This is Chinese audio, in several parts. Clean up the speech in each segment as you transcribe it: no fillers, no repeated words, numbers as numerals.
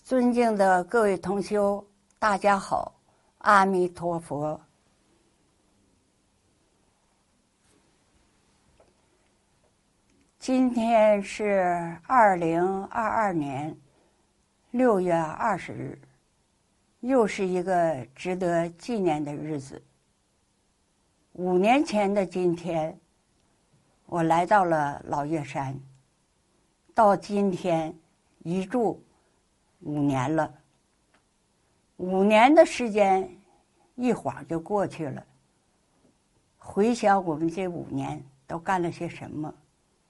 尊敬的各位同修，大家好，阿弥陀佛。今天是2022年6月20日，又是一个值得纪念的日子。5年前的今天，我来到了老岳山，到今天一住5年了。5年的时间一晃就过去了。回想我们这5年都干了些什么，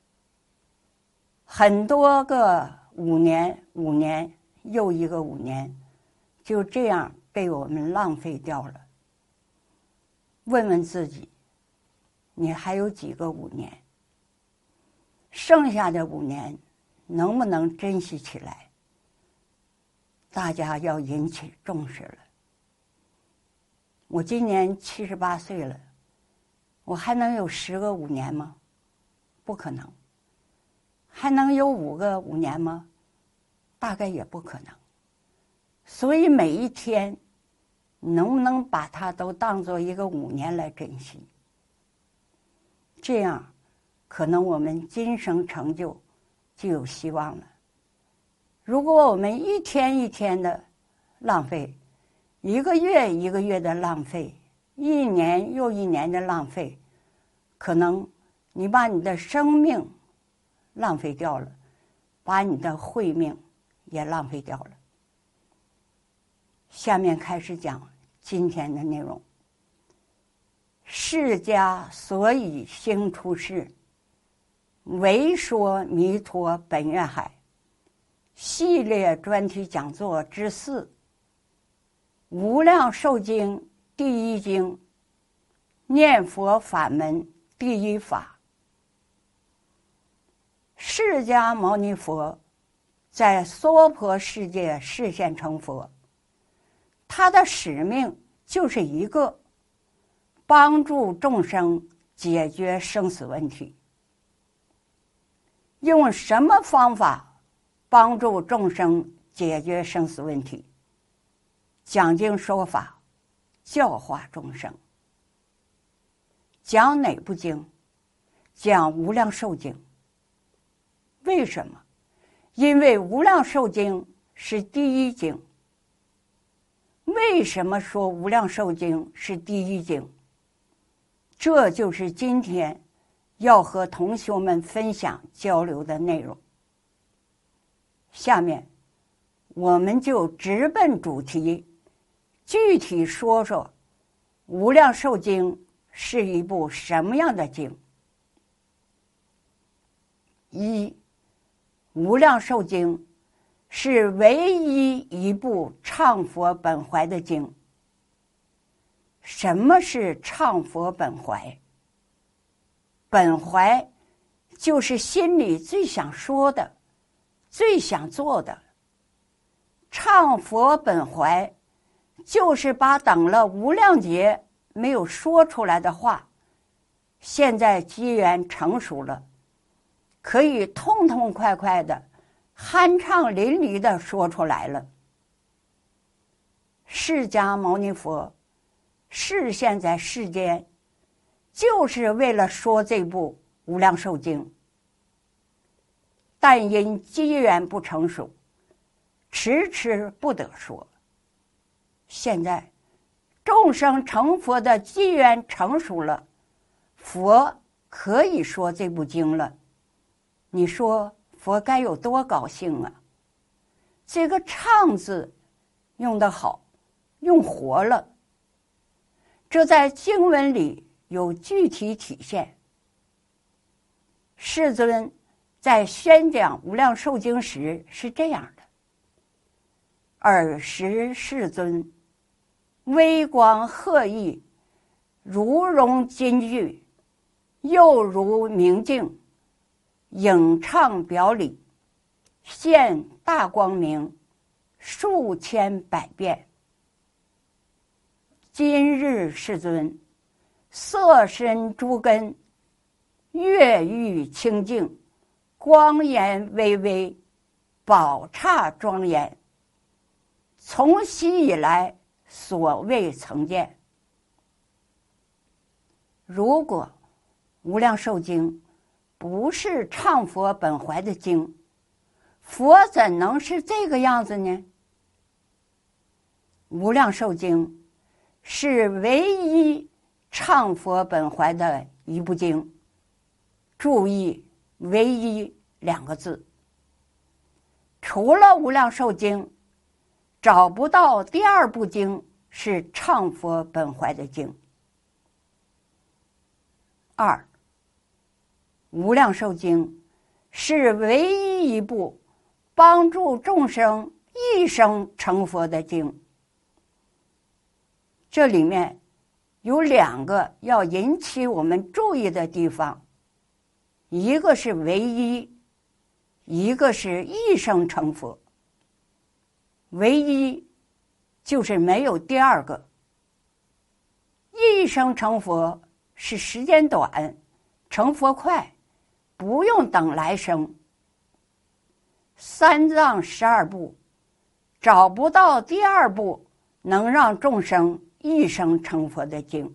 很多个5年又一个5年，就这样被我们浪费掉了。问问自己，你还有几个5年？剩下的5年能不能珍惜起来？大家要引起重视了。我今年78岁了，我还能有10个5年吗？不可能。还能有5个5年吗？大概也不可能。所以每一天能不能把它都当作一个5年来珍惜，这样可能我们今生成就有希望了。如果我们一天一天的浪费，一个月一个月的浪费，一年又一年的浪费，可能你把你的生命浪费掉了，把你的慧命也浪费掉了。下面开始讲今天的内容。释迦所以兴出世，为说弥陀本愿海系列专题讲座之4，无量寿经第1经，念佛法门第1法。释迦牟尼佛在娑婆世界示现成佛，他的使命就是一个，帮助众生解决生死问题。用什么方法帮助众生解决生死问题？讲经说法，教化众生。讲哪部经？讲无量寿经。为什么？因为无量寿经是第1经。为什么说无量寿经是第1经？这就是今天要和同学们分享交流的内容。下面我们就直奔主题，具体说说无量寿经是一部什么样的经。1. 无量寿经是唯一一部唱佛本怀的经。什么是唱佛本怀？本怀就是心里最想说的，最想做的。唱佛本怀就是把等了无量劫没有说出来的话，现在机缘成熟了，可以痛痛快快的酣畅淋漓的说出来了。释迦牟尼佛示现在世间，就是为了说这部无量寿经，但因机缘不成熟，迟迟不得说。现在众生成佛的机缘成熟了，佛可以说这部经了。你说佛该有多高兴啊？这个唱字用得好，用活了，这在经文里有具体体现。世尊在宣讲无量寿经时是这样的：尔时世尊微光赫熠，如融金玉，又如明镜，影唱表里，现大光明，数千百变。今日世尊色身诸根，月玉清净，光颜巍巍，宝刹庄严， 从昔以来所未曾见。如果无量寿经不是唱佛本怀的经，佛怎能是这个样子呢？无量寿经是唯一唱佛本怀的一部经，注意唯一2个字。除了无量寿经，找不到第2部经是唱佛本怀的经。2，无量寿经是唯一一部帮助众生一生成佛的经。这里面有2个要引起我们注意的地方，一个是唯一，一个是一生成佛。唯一就是没有第2个，一生成佛是时间短，成佛快，不用等来生。3藏12部找不到第2部能让众生一生成佛的经。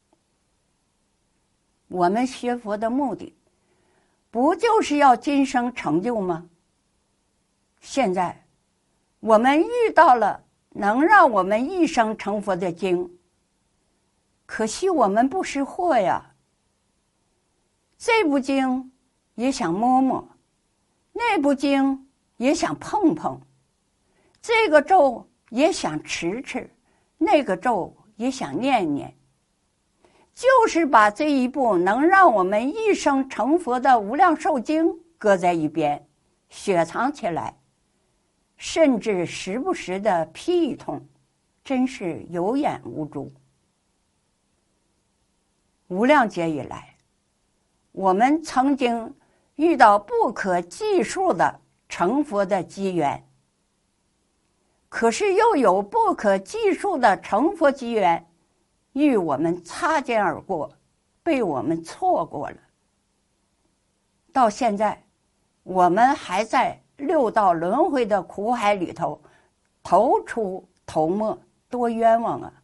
我们学佛的目的不就是要今生成就吗？现在我们遇到了能让我们一生成佛的经，可惜我们不识货呀。这部经也想摸摸，那部经也想碰碰，这个咒也想持持，那个咒也想念念，就是把这一部能让我们一生成佛的无量寿经搁在一边，雪藏起来，甚至时不时的批一通，真是有眼无珠。无量劫以来，我们曾经遇到不可计数的成佛的机缘，可是又有不可计数的成佛机缘与我们擦肩而过，被我们错过了。到现在我们还在6道轮回的苦海里头头出头没，多冤枉啊！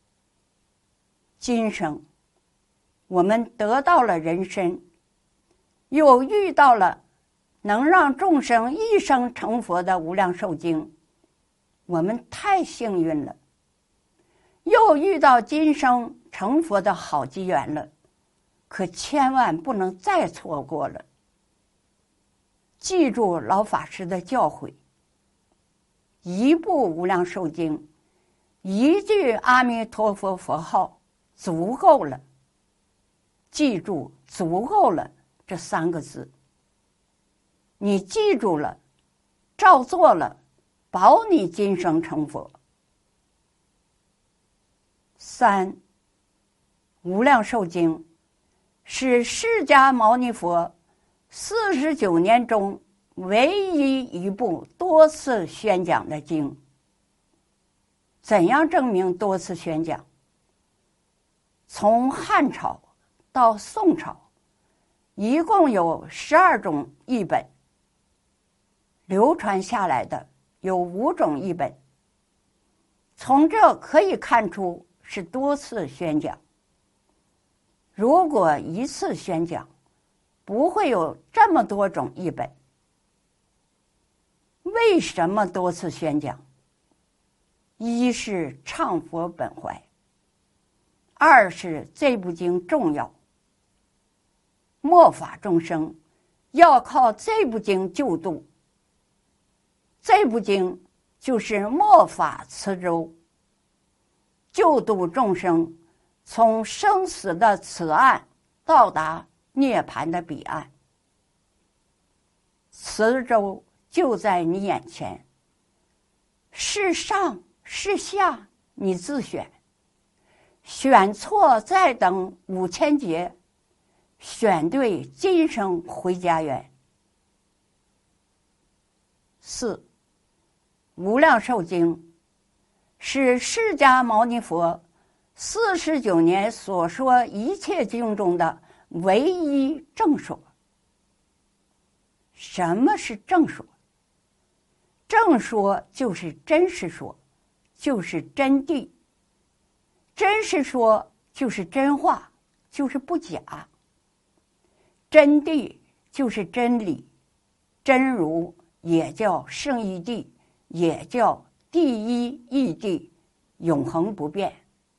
今生我们得到了人身，又遇到了能让众生一生成佛的无量寿经，我们太幸运了。又遇到今生成佛的好机缘了，可千万不能再错过了。记住老法师的教诲，一部无量寿经，一句阿弥陀佛佛号足够了。记住足够了这3个字，你记住了，照做了，保你今生成佛。3，无量寿经是释迦牟尼佛49年中唯一一部多次宣讲的经。怎样证明多次宣讲？从汉朝到宋朝，一共有12种译本，流传下来的有5种译本。从这可以看出是多次宣讲。如果一次宣讲，不会有这么多种译本。为什么多次宣讲？一是唱佛本怀，2是这部经重要，末法众生要靠这部经救度。这部经就是末法慈舟，救度众生从生死的此岸到达涅槃的彼岸。慈舟就在你眼前，是上是下你自选，选错再等5000劫，选对今生回家园。4，无量寿经是释迦牟尼佛49年所说一切经中的唯一正说。什么是正说？正说就是真实说， 就是真谛，真是说就是真话，就是不假。真谛就是真理，真如也叫圣义谛，也叫第一义谛，永恒不变。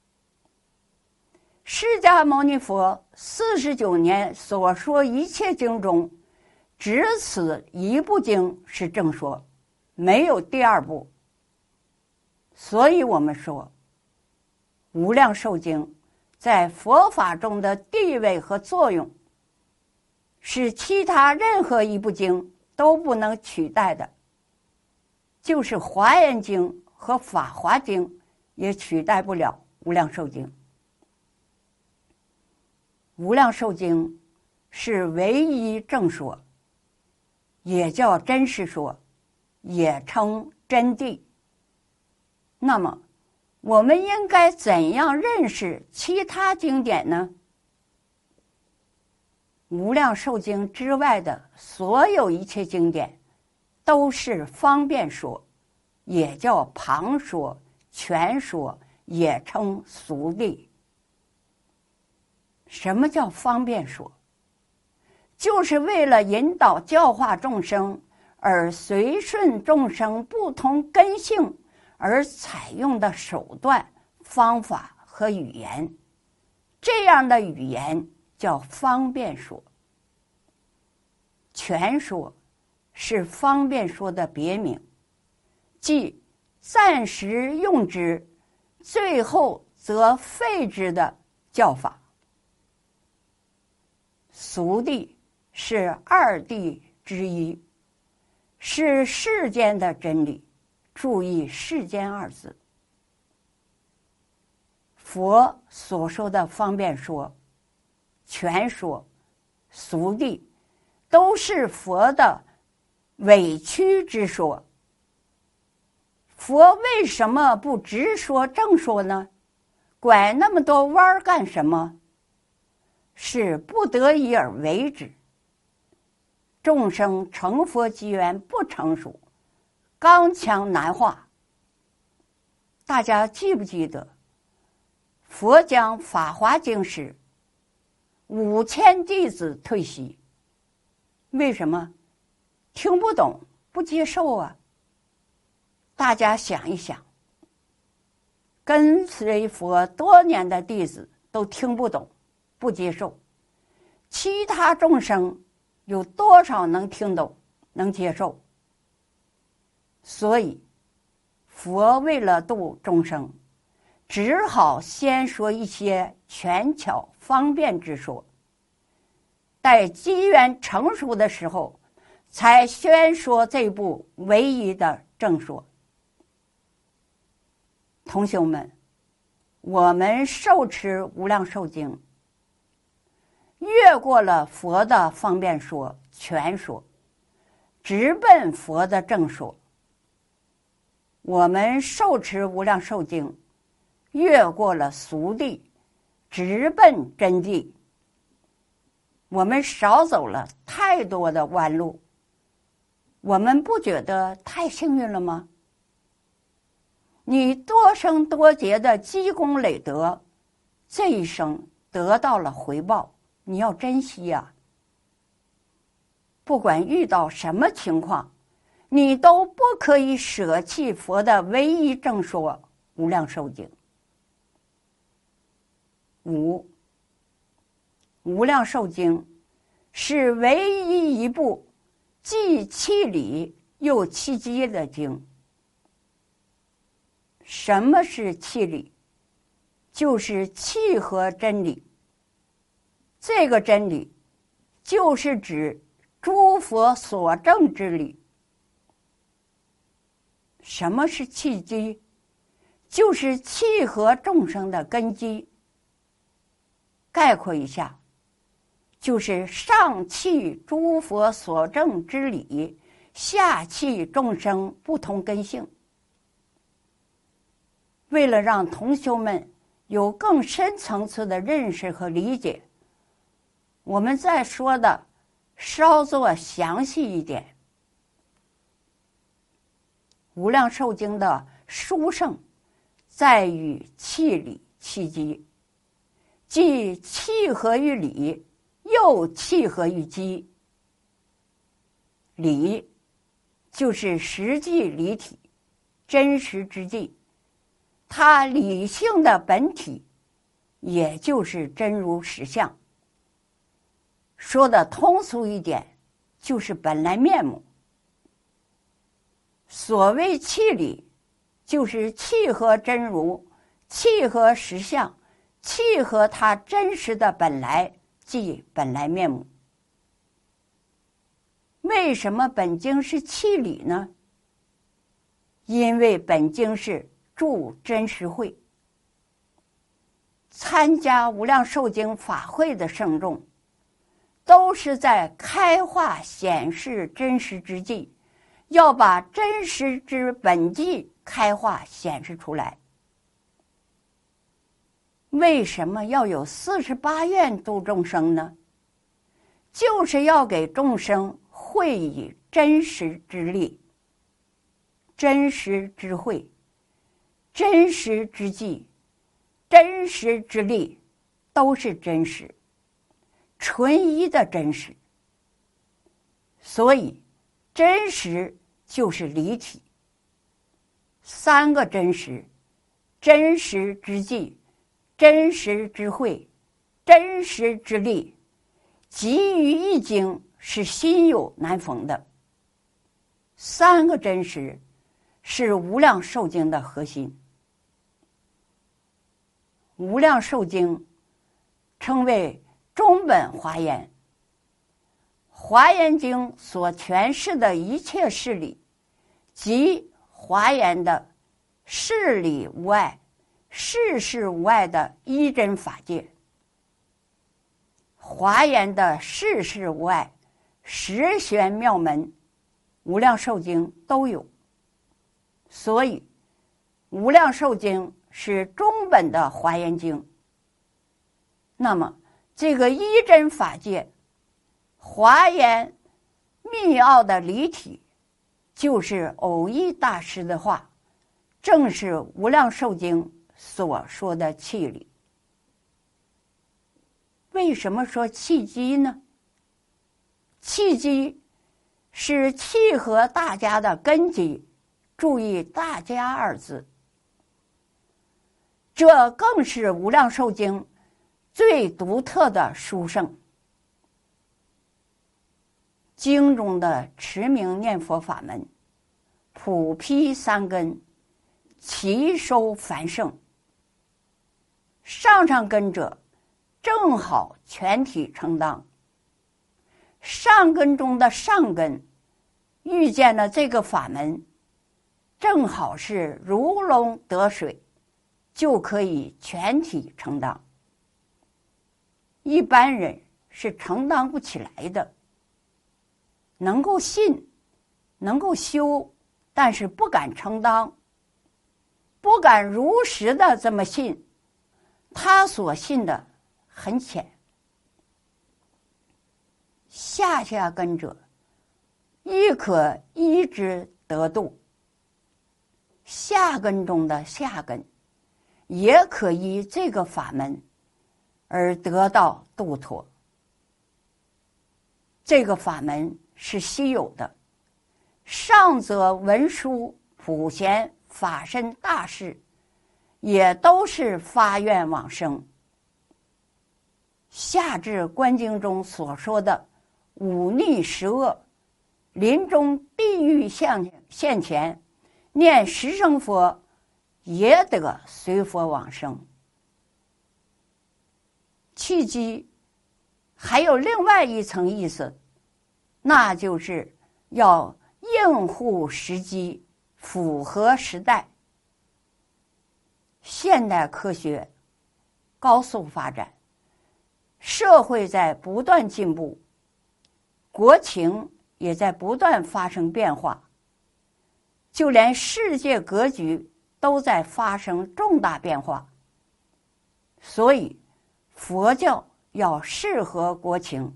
释迦牟尼佛49年所说一切经中，只此一部经是正说，没有第二部。所以我们说无量寿经在佛法中的地位和作用，是其他任何一部经都不能取代的，就是华严经和法华经也取代不了无量寿经。无量寿经是唯一正说，也叫真实说，也称真谛。那么我们应该怎样认识其他经典呢？无量寿经之外的所有一切经典都是方便说，也叫旁说、全说，也称俗谛。什么叫方便说？就是为了引导教化众生，而随顺众生不同根性而采用的手段、方法和语言，这样的语言叫方便说。全说是方便说的别名，即暂时用之，最后则废之的教法。俗谛是二谛之一，是世间的真理。注意世间二字。佛所说的方便说、全说、俗谛，都是佛的委曲之说。佛为什么不直说正说呢？拐那么多弯儿干什么？是不得已而为之。众生成佛机缘不成熟，刚强难化。大家记不记得佛讲《法华经》时，5000弟子退席。为什么？听不懂，不接受啊。大家想一想，跟随佛多年的弟子都听不懂，不接受，其他众生有多少能听懂、能接受？所以佛为了度众生，只好先说一些权巧方便之说，待机缘成熟的时候，才宣说这部唯一的正说。同学们，我们受持无量寿经，越过了佛的方便说、全说，直奔佛的正说。我们受持无量寿经，越过了俗谛，直奔真谛。我们少走了太多的弯路，我们不觉得太幸运了吗？你多生多劫的积功累德，这一生得到了回报，你要珍惜呀。不管遇到什么情况，你都不可以舍弃佛的唯一正说无量寿经。5. 无量寿经是唯一一部既契理又契机的经。什么是契理？就是契合真理。这个真理就是指诸佛所证之理。什么是契机？就是契合众生的根基。概括一下，就是上契诸佛所证之理，下契众生不同根性。为了让同学们有更深层次的认识和理解，我们再说的稍作详细一点。无量寿经的殊胜在于气理气机，即气合于理，又气合于机。理就是实际理体，真实之际，它理性的本体，也就是真如实相。说的通俗一点，就是本来面目。所谓气理，就是气合真如，气合实相，气合它真实的本来，即本来面目。为什么本经是气理呢？因为本经是住真实会。参加无量寿经法会的圣众，都是在开化显示真实之际，要把真实之本际开化显示出来。为什么要有48愿度众生呢？就是要给众生会以真实之力，真实之慧，真实之际，真实之力，都是真实，纯一的真实。所以真实就是离体。三个真实：真实之际，真实之慧，真实之力，集于一经，是心有难逢的。三个真实是无量寿经的核心。无量寿经称为中本华严。华严经所诠释的一切事理，即华严的事理无碍、事事无碍的一真法界。华严的事事无碍、十玄妙门，无量寿经都有。所以无量寿经是中本的华严经。那么这个一真法界，华严密奥的离体，就是偶一大师的话，正是无量寿经所说的气理。为什么说气机呢？气机是契合大家的根基，注意大家二字。这更是无量寿经最独特的殊胜。经中的持名念佛法门，普披三根，齐收繁盛。上根者正好全体承当。上根中的上根遇见了这个法门，正好是如龙得水，就可以全体承当。一般人是承当不起来的，能够信，能够修，但是不敢承当，不敢如实的这么信，他所信的很浅。下根者亦可依之得度，下根中的下根也可依这个法门而得到度脱。这个法门是稀有的，上则文殊、普贤、法身大士也都是发愿往生。下至观经中所说的五逆十恶，临终必欲现前，念十声佛，也得随佛往生。契机还有另外一层意思，那就是要应付时机，符合时代。现代科学高速发展，社会在不断进步，国情也在不断发生变化，就连世界格局都在发生重大变化。所以佛教要适合国情。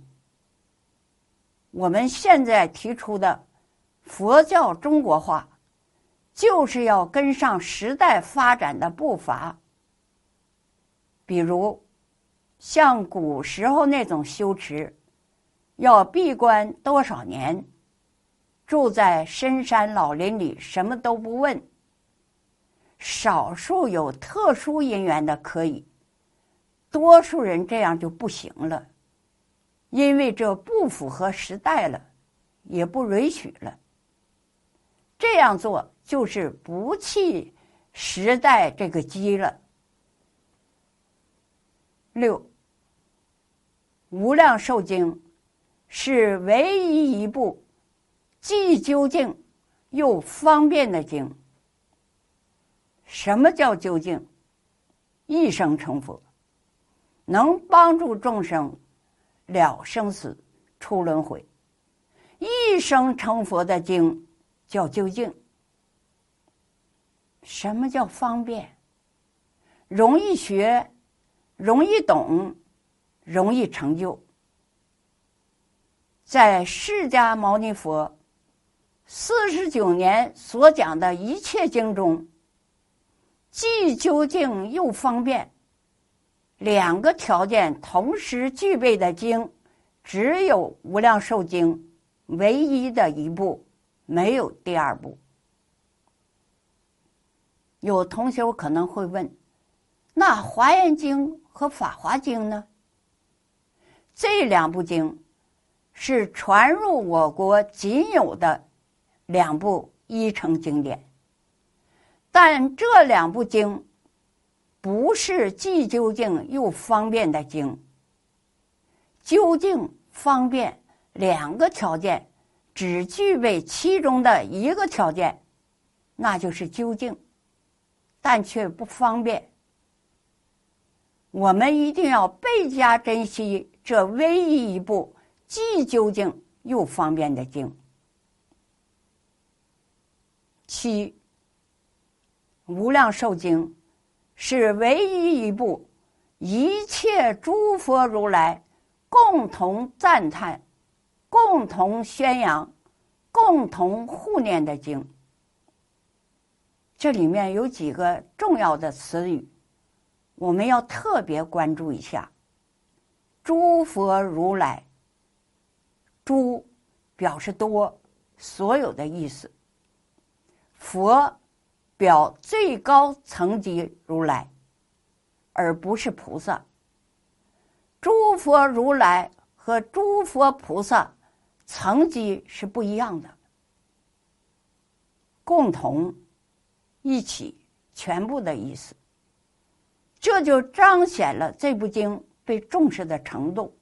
我们现在提出的佛教中国化， 就是要跟上时代发展的步伐。比如像古时候那种修持，要闭关多少年，住在深山老林里，什么都不问。少数有特殊因缘的可以，多数人这样就不行了，因为这不符合时代了，也不允许了。这样做就是不弃时代这个机了。6. 无量寿经是唯一一部既究竟又方便的经。什么叫究竟？一生成佛，能帮助众生了生死出轮回。一生成佛的经叫究竟。什么叫方便？容易学，容易懂，容易成就。在释迦牟尼佛49年所讲的一切经中，既究竟又方便，两个条件同时具备的经，只有《无量寿经》唯一的一部，没有第二部。有同学可能会问，那《华严经》和《法华经》呢？这两部经是传入我国仅有的两部依乘经典，但这两部经不是既究竟又方便的经。究竟方便两个条件只具备其中的一个条件，那就是究竟，但却不方便。我们一定要倍加珍惜这唯一一部既究竟又方便的经。7. 无量寿经是唯一一部一切诸佛如来共同赞叹、共同宣扬、共同护念的经。这里面有几个重要的词语，我们要特别关注一下。诸佛如来，诸表示多，所有的意思。佛表最高层级如来，而不是菩萨。诸佛如来和诸佛菩萨层级是不一样的。共同、一起、全部的意思，这就彰显了这部经被重视的程度。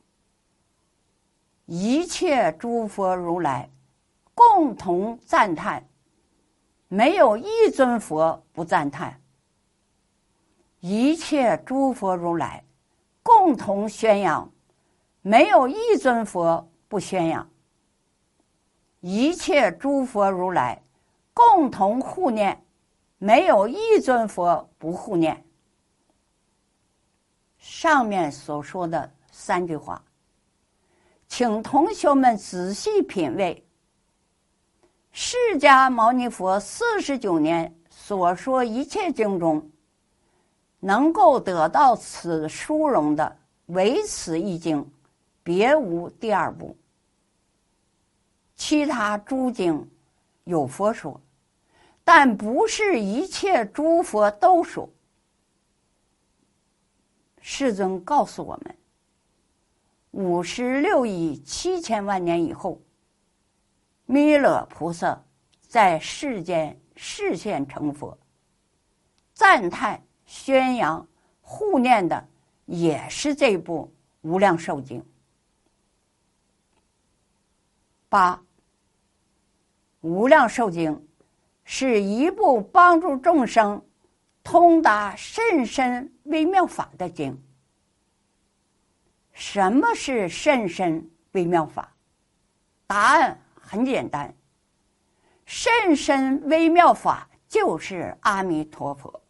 一切诸佛如来共同赞叹，没有一尊佛不赞叹；一切诸佛如来共同宣扬，没有一尊佛不宣扬；一切诸佛如来共同护念，没有一尊佛不护念。上面所说的3句话，请同学们仔细品味。释迦牟尼佛49年所说一切经中，能够得到此殊荣的，唯此一经，别无第二部。其他诸经有佛说，但不是一切诸佛都说。世尊告诉我们，56亿7千万年以后，弥勒菩萨在世间示现成佛，赞叹、宣扬、护念的也是这部《无量寿经》。8. 无量寿经是一部帮助众生通达甚深微妙法的经。什么是甚深微妙法？答案很简单，甚深微妙法就是阿弥陀佛。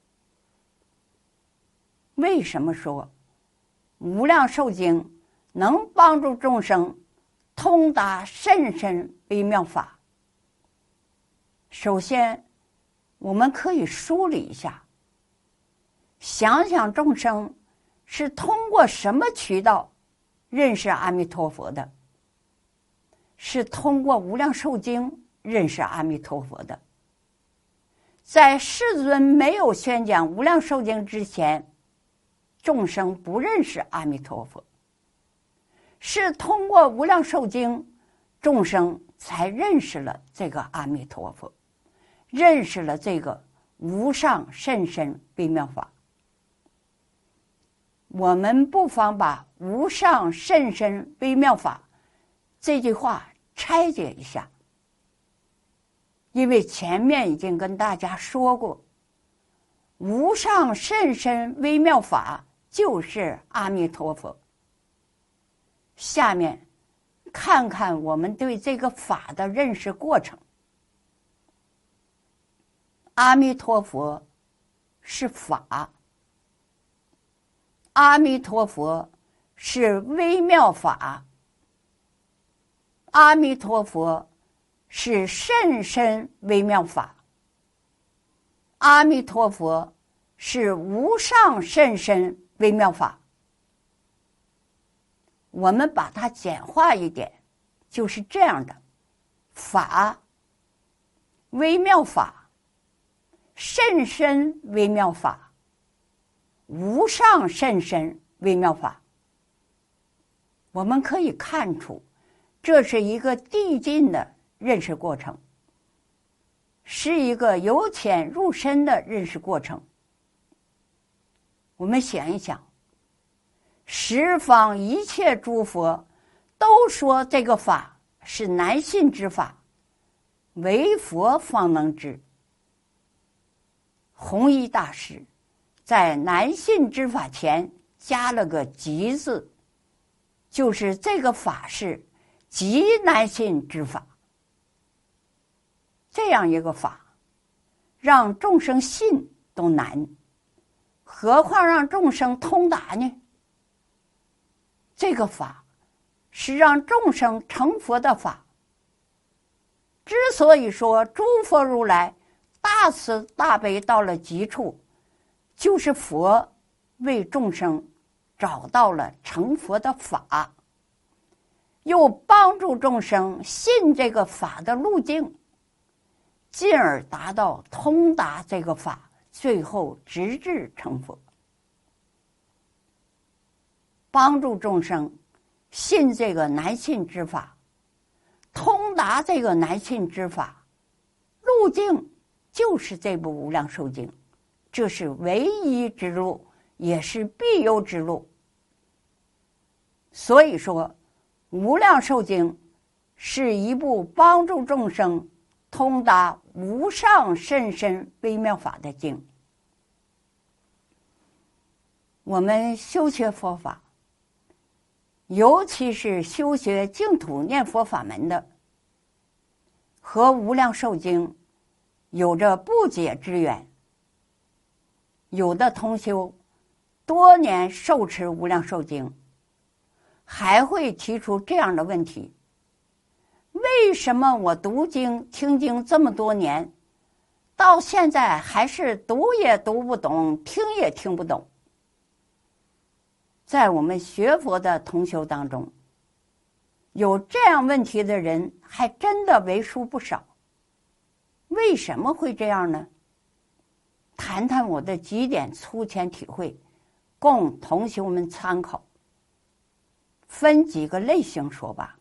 为什么说无量寿经能帮助众生通达甚深微妙法？首先， 我们可以梳理一下，想想众生是通过什么渠道认识阿弥陀佛的？是通过《无量寿经》认识阿弥陀佛的。在世尊没有宣讲《无量寿经》之前，众生不认识阿弥陀佛，是通过《无量寿经》，众生才认识了这个阿弥陀佛，认识了这个无上甚深微妙法。我们不妨把无上甚深微妙法这句话拆解一下，因为前面已经跟大家说过，无上甚深微妙法就是阿弥陀佛。下面看看我们对这个法的认识过程。阿弥陀佛是法，阿弥陀佛是微妙法，阿弥陀佛是甚深微妙法，阿弥陀佛是无上甚深微妙法。我们把它简化一点，就是这样的：法、微妙法、甚深微妙法、无上甚深微妙法。我们可以看出，这是一个递进的认识过程，是一个由浅入深的认识过程。我们想一想，十方一切诸佛都说这个法是难信之法，唯佛方能知。弘一大师在难信之法前加了个极字，就是这个法是极难信之法。这样一个法让众生信都难，何况让众生通达呢？这个法是让众生成佛的法。之所以说诸佛如来大慈大悲到了极处，就是佛为众生找到了成佛的法，又帮助众生信这个法的路径，进而达到通达这个法，最后直至成佛。帮助众生信这个难信之法，通达这个难信之法，路径就是这部《无量寿经》，这是唯一之路，也是必由之路。所以说，《无量寿经》是一部帮助众生通达无上甚深微妙法的经。我们修学佛法，尤其是修学净土念佛法门的，和《无量寿经》有着不解之缘。有的同修多年受持《无量寿经》，还会提出这样的问题：为什么我读经听经这么多年，到现在还是读也读不懂，听也听不懂？在我们学佛的同修当中，有这样问题的人还真的为数不少。为什么会这样呢？谈谈我的几点粗浅体会，供同修们参考。分几个类型说吧。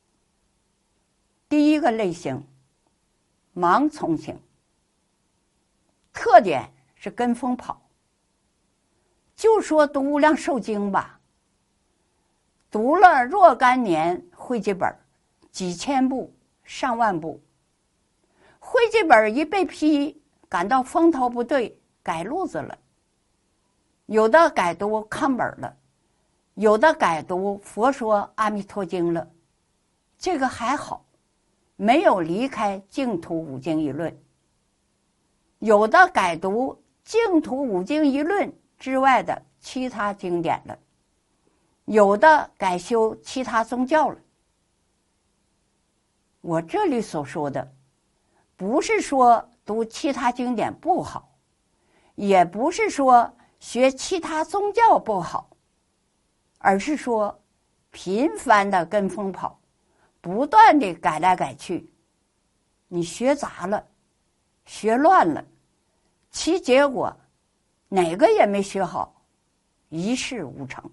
第一个类型，盲从型，特点是跟风跑。就说读《无量寿经》吧，读了若干年会记本，几千部、上万部，会记本一被批，感到风头不对，改路子了。有的改读康本了，有的改读《佛说阿弥陀经》了，这个还好，没有离开净土五经一论。有的改读净土五经一论之外的其他经典了，有的改修其他宗教了。我这里所说的，不是说读其他经典不好，也不是说学其他宗教不好，而是说频繁的跟风跑，不断的改来改去，你学杂了，学乱了，其结果哪个也没学好，一事无成。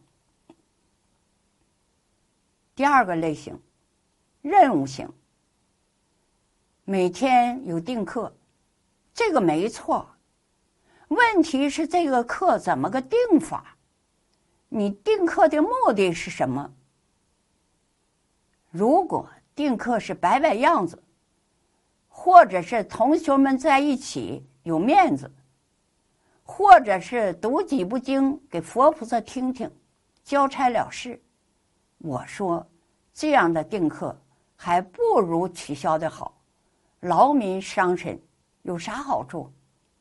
第二个类型，任务型，每天有定课，这个没错，问题是这个课怎么个定法？你定课的目的是什么？如果定课是摆摆样子，或者是同学们在一起有面子，或者是读几部经给佛菩萨听听，交差了事，我说这样的定课还不如取消的好，劳民伤身，有啥好处？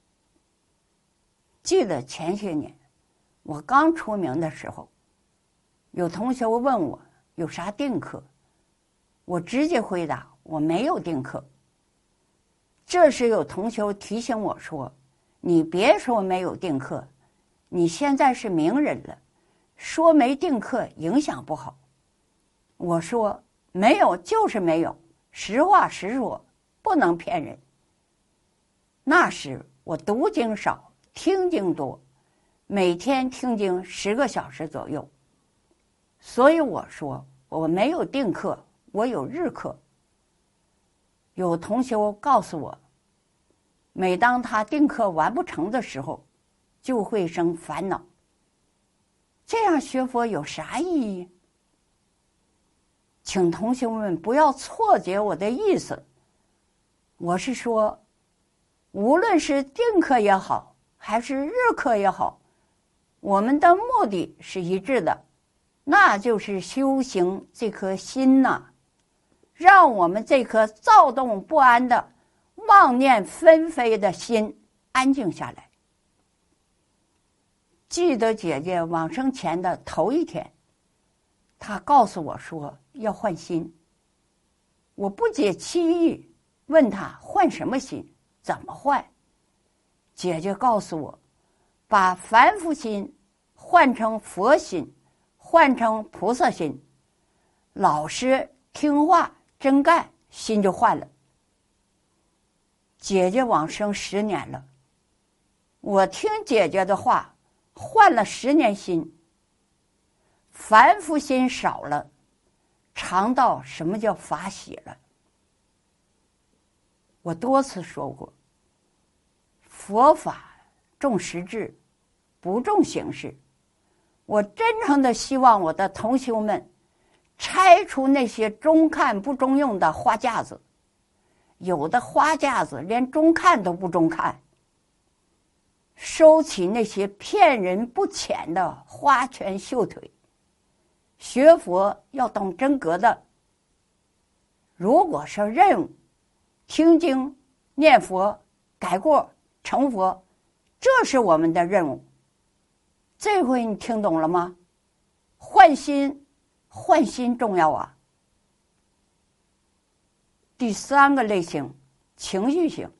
记得前些年我刚出名的时候，有同学问我有啥定课，我直接回答我没有定课。这时有同学提醒我说，你别说没有定课，你现在是名人了，说没定课影响不好。我说没有就是没有，实话实说，不能骗人。那时我读经少，听经多，每天听经10个小时左右，所以我说我没有定课，我有日课。有同学告诉我，每当他定课完不成的时候，就会生烦恼。这样学佛有啥意义？请同学们不要错解我的意思。我是说，无论是定课也好，还是日课也好，我们的目的是一致的，那就是修行这颗心呐，让我们这颗躁动不安的妄念纷飞的心安静下来。记得姐姐往生前的头一天，她告诉我说要换心。我不解其意，问她换什么心，怎么换？姐姐告诉我，把凡夫心换成佛心，换成菩萨心，老实听话真干，心就换了。姐姐往生10年了，我听姐姐的话，换了10年心，凡夫心少了，尝到什么叫法喜了。我多次说过，佛法重实质，不重形式。我真诚的希望我的同修们拆除那些中看不中用的花架子，有的花架子连中看都不中看，收起那些骗人不浅的花拳绣腿。学佛要懂真格的。如果是任务，听经、念佛、改过、成佛，这是我们的任务。这回你听懂了吗？换心，换心重要啊。第3个类型，情绪型，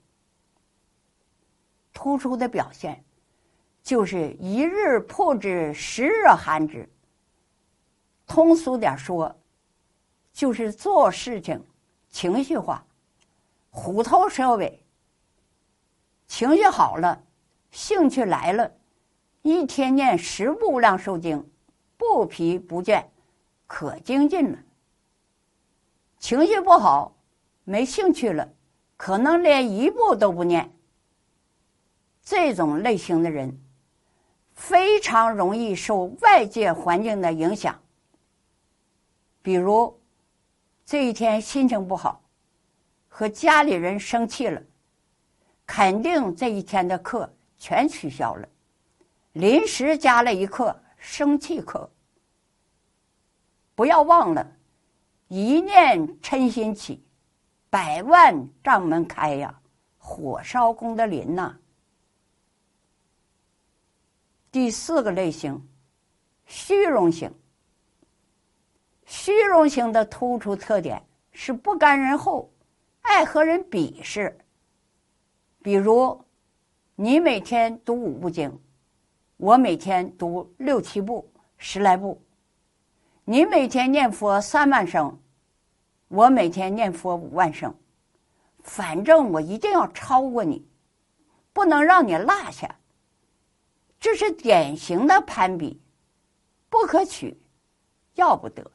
突出的表现就是一日曝之，10日寒之。通俗点说，就是做事情情绪化，虎头蛇尾。情绪好了，兴趣来了，一天念10部无量寿经，不疲不倦，可精进了。情绪不好，没兴趣了，可能连1部都不念。这种类型的人非常容易受外界环境的影响。比如这一天心情不好，和家里人生气了，肯定这一天的课全取消了，临时加了一课生气课。不要忘了，一念嗔心起，百万障门开呀，火烧功德林呐。第4个类型，虚荣型。虚荣型的突出特点是不甘人后，爱和人比试。 比如，你每天读5部经，我每天读6、7部、10来部。你每天念佛3万声，我每天念佛5万声。反正我一定要超过你，不能让你落下。这是典型的攀比，不可取，要不得。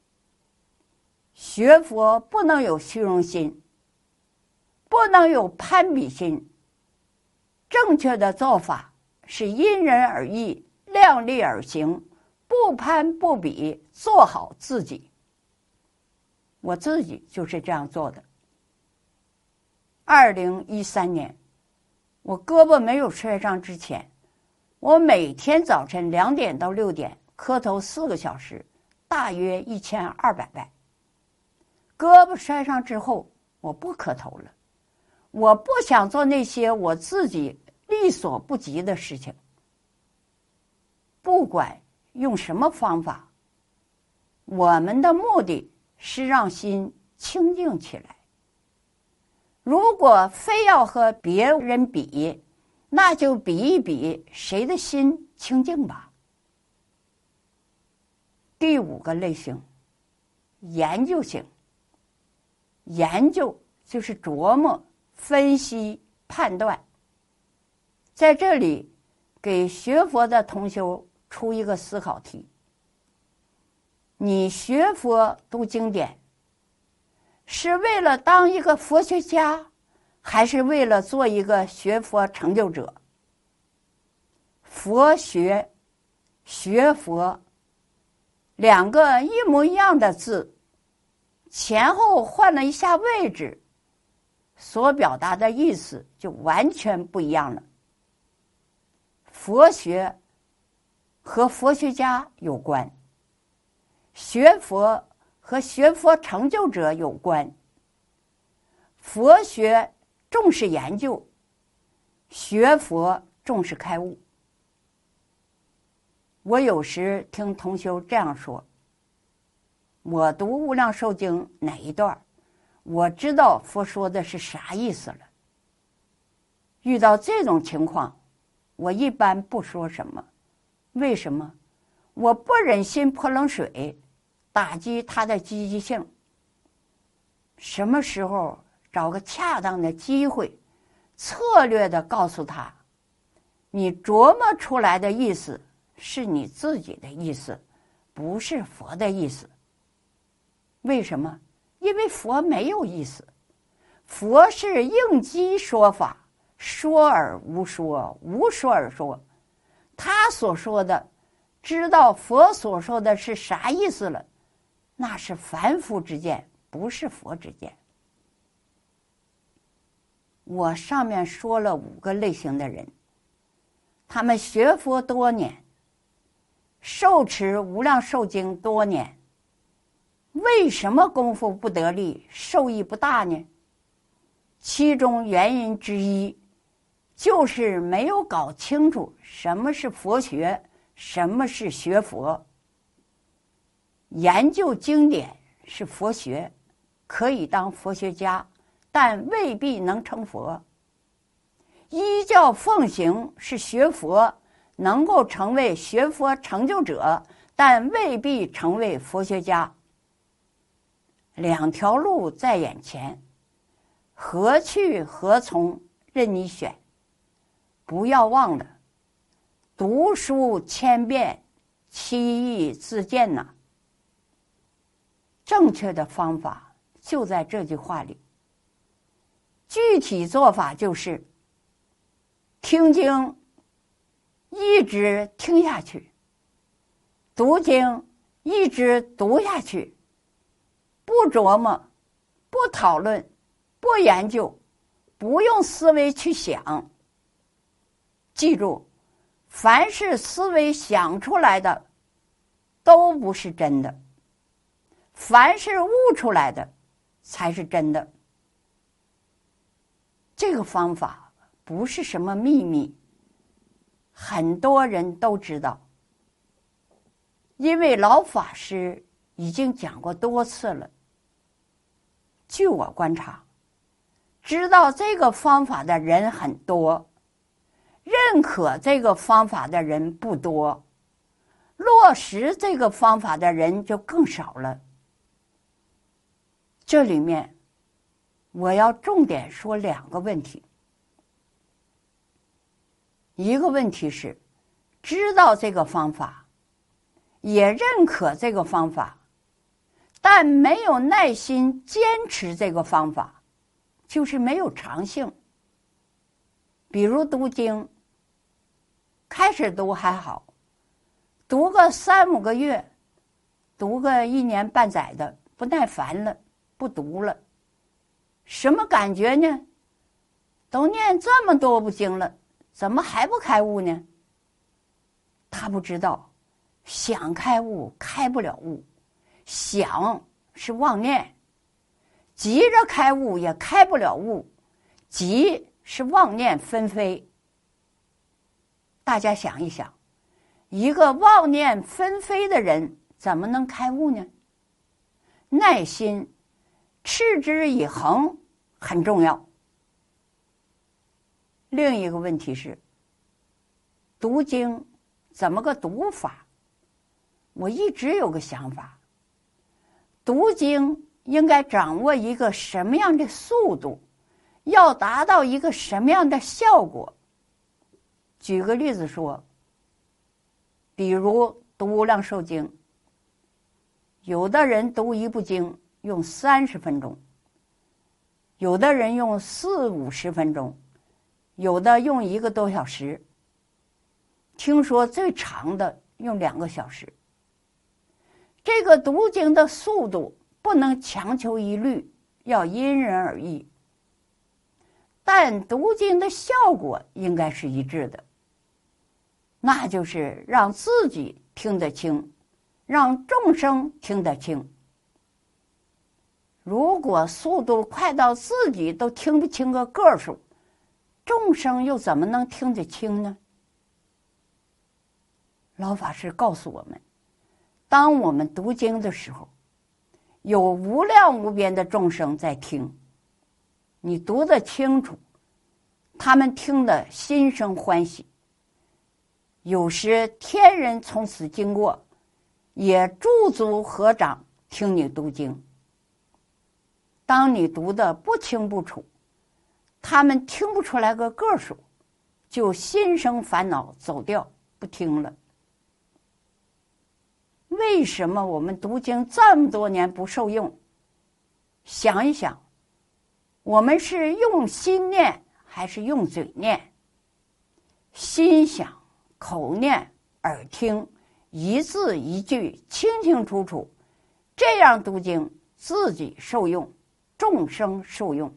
学佛不能有虚荣心，不能有攀比心。正确的做法是因人而异，量力而行，不攀不比，做好自己。我自己就是这样做的。2013年，我胳膊没有摔伤之前，我每天早晨2点到6点磕头4个小时，大约1200拜。胳膊摔伤之后，我不磕头了。我不想做那些我自己力所不及的事情。不管用什么方法，我们的目的是让心清净起来。如果非要和别人比，那就比一比谁的心清净吧。第5个类型，研究型。研究就是琢磨、分析、判断。在这里，给学佛的同修出一个思考题：你学佛读经典，是为了当一个佛学家，还是为了做一个学佛成就者？佛学、学佛2个一模一样的字，前后换了一下位置，所表达的意思就完全不一样了。佛学和佛学家有关，学佛和学佛成就者有关。佛学重视研究，学佛重视开悟。我有时听同修这样说：我读《无量寿经》哪一段，我知道佛说的是啥意思了。遇到这种情况，我一般不说什么。为什么？我不忍心泼冷水，打击他的积极性。什么时候找个恰当的机会，策略地告诉他，你琢磨出来的意思是你自己的意思，不是佛的意思。为什么？因为佛没有意思，佛是应机说法，说而无说，无说而说。他所说的，知道佛所说的是啥意思了，那是凡夫之见，不是佛之见。我上面说了5个类型的人，他们学佛多年，受持无量寿经多年，为什么功夫不得力，受益不大呢？其中原因之一，就是没有搞清楚什么是佛学，什么是学佛。研究经典是佛学，可以当佛学家，但未必能成佛。依教奉行是学佛，能够成为学佛成就者，但未必成为佛学家。2条路在眼前，何去何从，任你选。不要忘了，读书千遍，其义自见呐。正确的方法就在这句话里。具体做法就是听经一直听下去，读经一直读下去，不琢磨，不讨论，不研究，不用思维去想。记住，凡是思维想出来的都不是真的，凡是悟出来的才是真的。这个方法不是什么秘密，很多人都知道，因为老法师已经讲过多次了。据我观察， 知道这个方法的人很多，认可这个方法的人不多，落实这个方法的人就更少了。这里面我要重点说2个问题。一个问题是知道这个方法，也认可这个方法，但没有耐心坚持这个方法，就是没有长性。比如读经，开始读还好，读个3、5个月，读个1年半载的，不耐烦了，不读了。什么感觉呢？都念这么多部经了，怎么还不开悟呢？他不知道，想开悟开不了悟，想是妄念，急着开悟也开不了悟，急是妄念纷飞。大家想一想，一个妄念纷飞的人怎么能开悟呢？耐心，持之以恒很重要。另一个问题是，读经怎么个读法？我一直有个想法，读经应该掌握一个什么样的速度，要达到一个什么样的效果。举个例子说，比如读《无量寿经》，有的人读一部经用30分钟，有的人用40、50分钟，有的用1个多小时，听说最长的用2个小时。这个读经的速度不能强求一律，要因人而异，但读经的效果应该是一致的，那就是让自己听得清，让众生听得清。如果速度快到自己都听不清个个数，众生又怎么能听得清呢？老法师告诉我们，当我们读经的时候，有无量无边的众生在听，你读得清楚，他们听得心生欢喜。有时天人从此经过，也驻足合掌听你读经。当你读得不清不楚，他们听不出来个个数，就心生烦恼走掉，不听了。为什么我们读经这么多年不受用？想一想，我们是用心念还是用嘴念？心想，口念，耳听，一字一句清清楚楚，这样读经，自己受用，众生受用。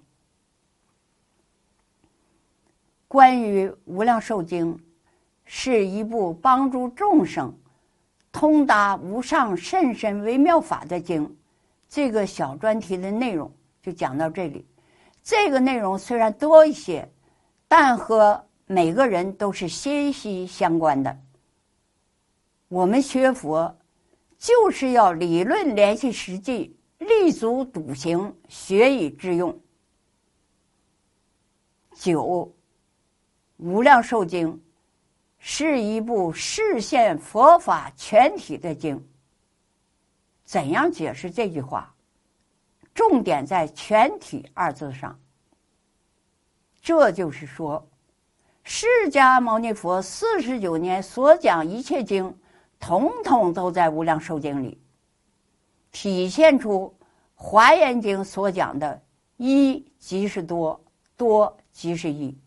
关于《无量寿经》，是一部帮助众生通达无上甚深微妙法的经。这个小专题的内容就讲到这里。这个内容虽然多一些，但和每个人都是息息相关的。我们学佛就是要理论联系实际，立足笃行，学以致用。9. 无量寿经是一部示现佛法全体的经。怎样解释这句话？重点在全体2字上。这就是说，释迦牟尼佛49年所讲一切经，统统都在无量寿经里，体现出华严经所讲的一即是多，多即是一。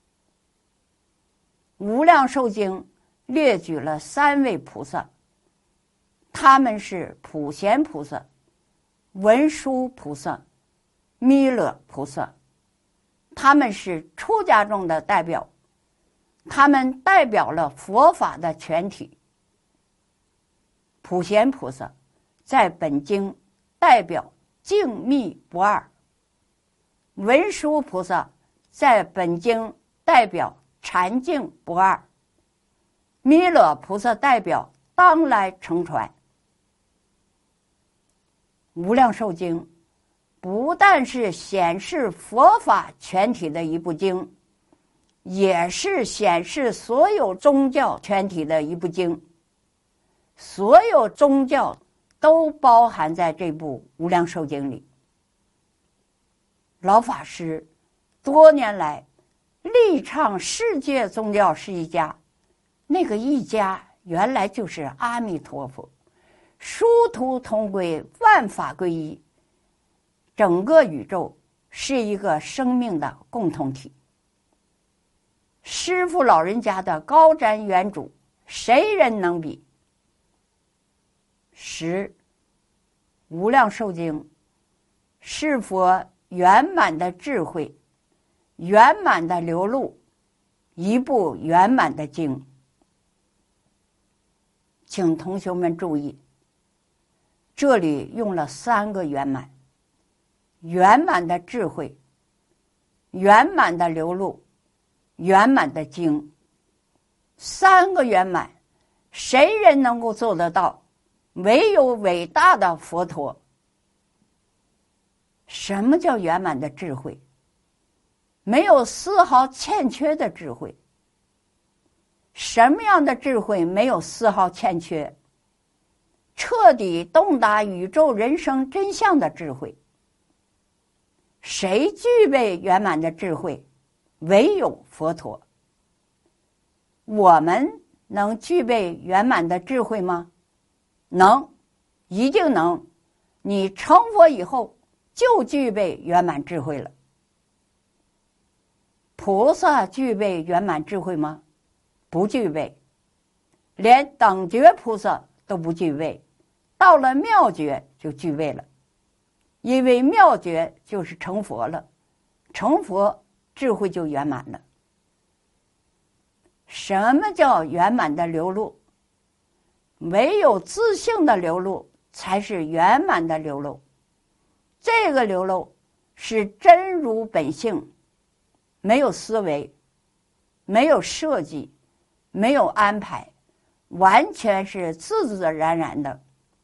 无量寿经列举了3位菩萨，他们是普贤菩萨、文殊菩萨、弥勒菩萨。他们是出家众的代表，他们代表了佛法的全体。普贤菩萨在本经代表静密不二，文殊菩萨在本经代表禅静不二，弥勒菩萨代表当来乘传。无量寿经不但是显示佛法全体的一部经，也是显示所有宗教全体的一部经。所有宗教都包含在这部《无量寿经》里。老法师多年来力倡世界宗教是一家，那个一家原来就是阿弥陀佛，殊途同归，万法归一。整个宇宙是一个生命的共同体。师父老人家的高瞻远瞩，谁人能比？十，无量寿经是佛圆满的智慧，圆满的流露，一部圆满的经。请同学们注意，这里用了3个圆满：圆满的智慧，圆满的流露，圆满的经。3个圆满，谁人能够做得到？唯有伟大的佛陀。什么叫圆满的智慧？没有丝毫欠缺的智慧。什么样的智慧没有丝毫欠缺？彻底洞达宇宙人生真相的智慧。谁具备圆满的智慧？唯有佛陀。我们能具备圆满的智慧吗？能，一定能。你成佛以后就具备圆满智慧了。菩萨具备圆满智慧吗？不具备，连等觉菩萨都不具备，到了妙觉就具备了。因为妙觉就是成佛了，成佛智慧就圆满了。什么叫圆满的流露？唯有自性的流露才是圆满的流露。这个流露是真如本性，没有思维，没有设计，没有安排，完全是自自然然的。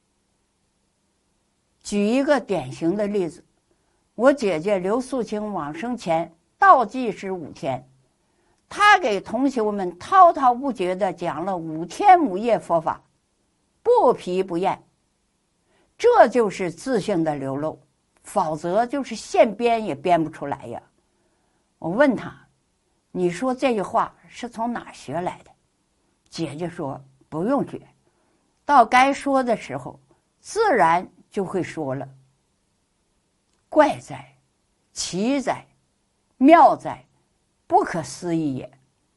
举一个典型的例子，我姐姐刘素清往生前倒计时5天，她给同学们滔滔不绝地讲了5天5夜佛法，不疲不厌。这就是自性的流露，否则就是现编也编不出来呀。我问她，你说这句话是从哪儿学来的？姐姐说不用学，到该说的时候自然就会说了。怪哉，奇哉，妙哉，不可思议也。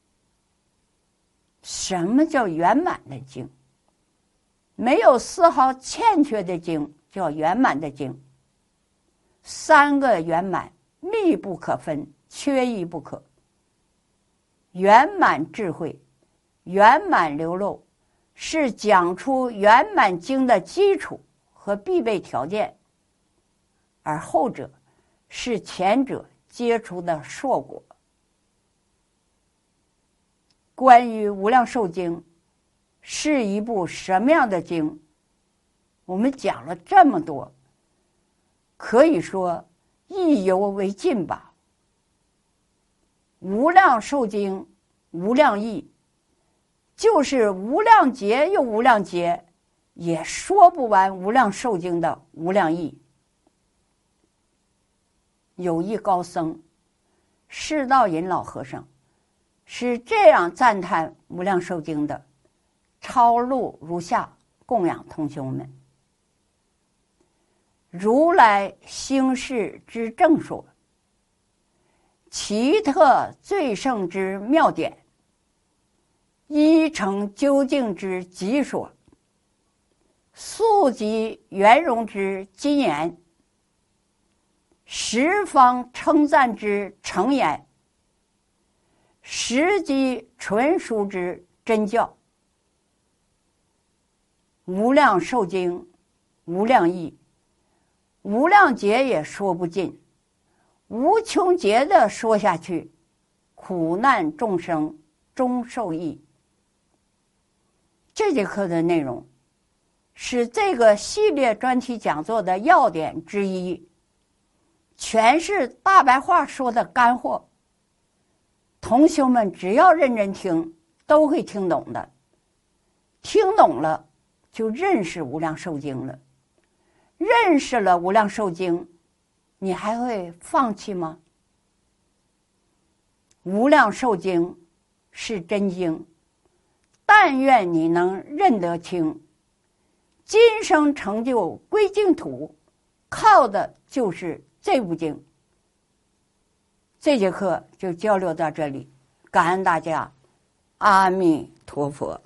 什么叫圆满的经？没有丝毫欠缺的经叫圆满的经。3个圆满密不可分，缺一不可。圆满智慧，圆满流露，是讲出圆满经的基础和必备条件，而后者是前者结出的硕果。关于无量寿经是一部什么样的经，我们讲了这么多，可以说意犹未尽吧。无量寿经无量义，就是无量劫又无量劫，也说不完无量寿经的无量义。有一高僧释道隐老和尚是这样赞叹无量寿经的，抄录如下，供养同学们。如来兴世之正说，奇特最胜之妙典，一成究竟之极说，速集圆融之金言，十方称赞之诚言，实际纯熟之真教。无量寿经无量义，无量劫也说不尽，无穷劫的说下去，苦难众生终受益。这节课的内容是这个系列专题讲座的要点之一。 全是大白话说的干货。同学们只要认真听，都会听懂的。听懂了，就认识无量寿经了。认识了无量寿经，你还会放弃吗？无量寿经是真经，但愿你能认得清。今生成就归净土，靠的就是这部经。这节课就交流到这里，感恩大家，阿弥陀佛。